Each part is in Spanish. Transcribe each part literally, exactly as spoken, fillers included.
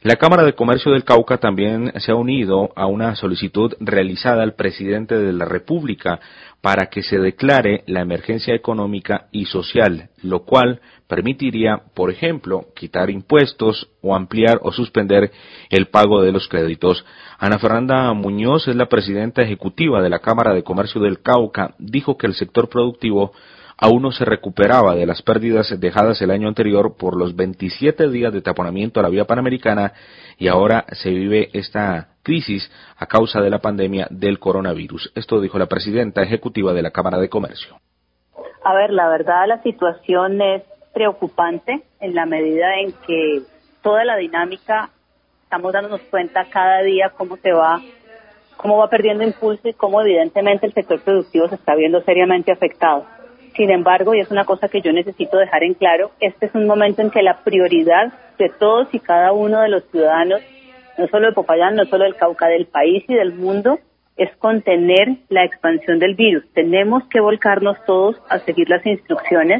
La Cámara de Comercio del Cauca también se ha unido a una solicitud realizada al presidente de la República para que se declare la emergencia económica y social, lo cual permitiría, por ejemplo, quitar impuestos o ampliar o suspender el pago de los créditos. Ana Fernanda Muñoz es la presidenta ejecutiva de la Cámara de Comercio del Cauca. Dijo que el sector productivo aún no se recuperaba de las pérdidas dejadas el año anterior por los veintisiete días de taponamiento a la vía panamericana y ahora se vive esta crisis a causa de la pandemia del coronavirus. Esto dijo la presidenta ejecutiva de la Cámara de Comercio. A ver, la verdad la situación es preocupante en la medida en que toda la dinámica, estamos dándonos cuenta cada día cómo se va, cómo va perdiendo impulso y cómo evidentemente el sector productivo se está viendo seriamente afectado. Sin embargo, y es una cosa que yo necesito dejar en claro, este es un momento en que la prioridad de todos y cada uno de los ciudadanos, no solo de Popayán, no solo del Cauca, del país y del mundo, es contener la expansión del virus. Tenemos que volcarnos todos a seguir las instrucciones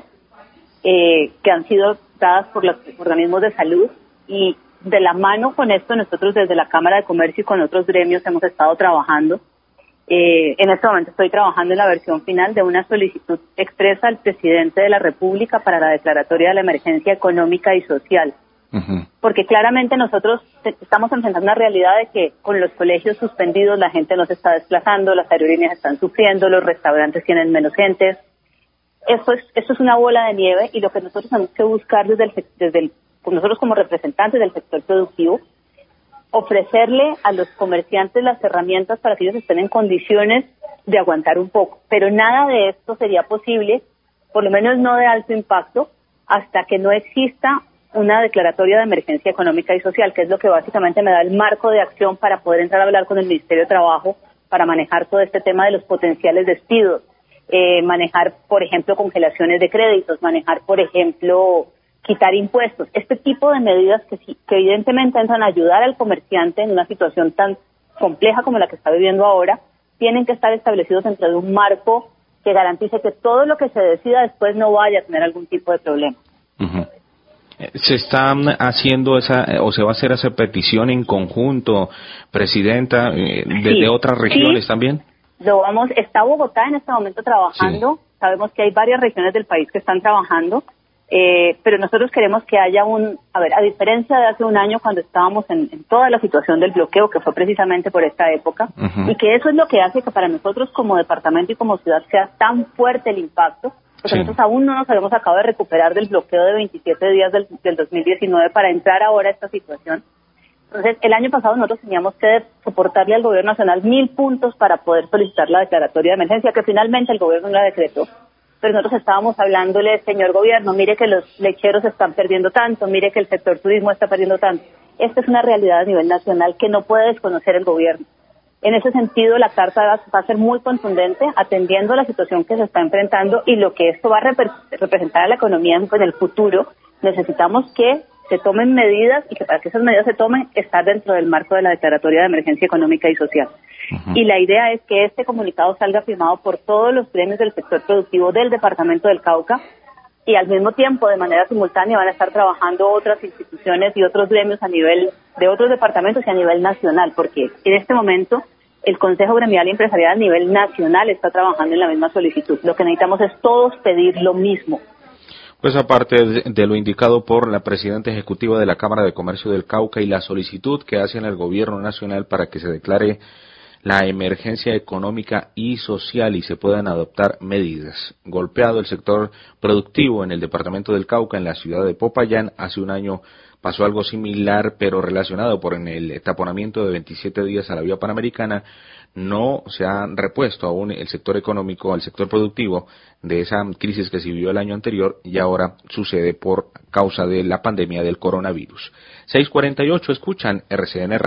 eh, que han sido dadas por los organismos de salud y de la mano con esto nosotros desde la Cámara de Comercio y con otros gremios hemos estado trabajando. Eh, en este momento estoy trabajando en la versión final de una solicitud expresa al presidente de la República para la declaratoria de la emergencia económica y social. Uh-huh. Porque claramente nosotros estamos enfrentando una realidad de que con los colegios suspendidos la gente no se está desplazando, las aerolíneas están sufriendo, los restaurantes tienen menos gente. Esto es, esto es una bola de nieve y lo que nosotros tenemos que buscar desde el, desde el, nosotros como representantes del sector productivo, ofrecerle a los comerciantes las herramientas para que ellos estén en condiciones de aguantar un poco. Pero nada de esto sería posible, por lo menos no de alto impacto, hasta que no exista una declaratoria de emergencia económica y social, que es lo que básicamente me da el marco de acción para poder entrar a hablar con el Ministerio de Trabajo, para manejar todo este tema de los potenciales despidos, eh, manejar, por ejemplo, congelaciones de créditos, manejar, por ejemplo, quitar impuestos, este tipo de medidas que, que evidentemente entran a ayudar al comerciante en una situación tan compleja como la que está viviendo ahora, tienen que estar establecidos dentro de un marco que garantice que todo lo que se decida después no vaya a tener algún tipo de problema. Uh-huh. ¿Se está haciendo esa, o se va a hacer esa petición en conjunto, Presidenta, eh, desde sí, otras regiones sí. también? Lo vamos, está Bogotá en este momento trabajando, sí. Sabemos que hay varias regiones del país que están trabajando, Eh, pero nosotros queremos que haya un, a ver, a diferencia de hace un año cuando estábamos en, en toda la situación del bloqueo, que fue precisamente por esta época, uh-huh. y que eso es lo que hace que para nosotros como departamento y como ciudad sea tan fuerte el impacto, porque sí. nosotros aún no nos habíamos acabado de recuperar del bloqueo de veintisiete días del, del dos mil diecinueve para entrar ahora a esta situación. Entonces, el año pasado nosotros teníamos que soportarle al gobierno nacional mil puntos para poder solicitar la declaratoria de emergencia, que finalmente el gobierno la decretó. Pero nosotros estábamos hablándole, señor gobierno, mire que los lecheros están perdiendo tanto, mire que el sector turismo está perdiendo tanto. Esta es una realidad a nivel nacional que no puede desconocer el gobierno. En ese sentido, la carta va, va a ser muy contundente, atendiendo a la situación que se está enfrentando y lo que esto va a rep- representar a la economía en el futuro. Necesitamos que se tomen medidas y que para que esas medidas se tomen, estar dentro del marco de la declaratoria de emergencia económica y social. Uh-huh. Y la idea es que este comunicado salga firmado por todos los gremios del sector productivo del departamento del Cauca y al mismo tiempo, de manera simultánea, van a estar trabajando otras instituciones y otros gremios a nivel de otros departamentos y a nivel nacional, porque en este momento el Consejo Gremial y Empresarial a nivel nacional está trabajando en la misma solicitud. Lo que necesitamos es todos pedir lo mismo. Pues aparte de lo indicado por la presidenta ejecutiva de la Cámara de Comercio del Cauca y la solicitud que hacen al gobierno nacional para que se declare la emergencia económica y social y se puedan adoptar medidas. Golpeado el sector productivo en el departamento del Cauca, en la ciudad de Popayán, hace un año pasó algo similar, pero relacionado por en el taponamiento de veintisiete días a la vía panamericana. No se ha repuesto aún el sector económico, el sector productivo de esa crisis que se vivió el año anterior y ahora sucede por causa de la pandemia del coronavirus. seis cuarenta y ocho, escuchan R C N Radio.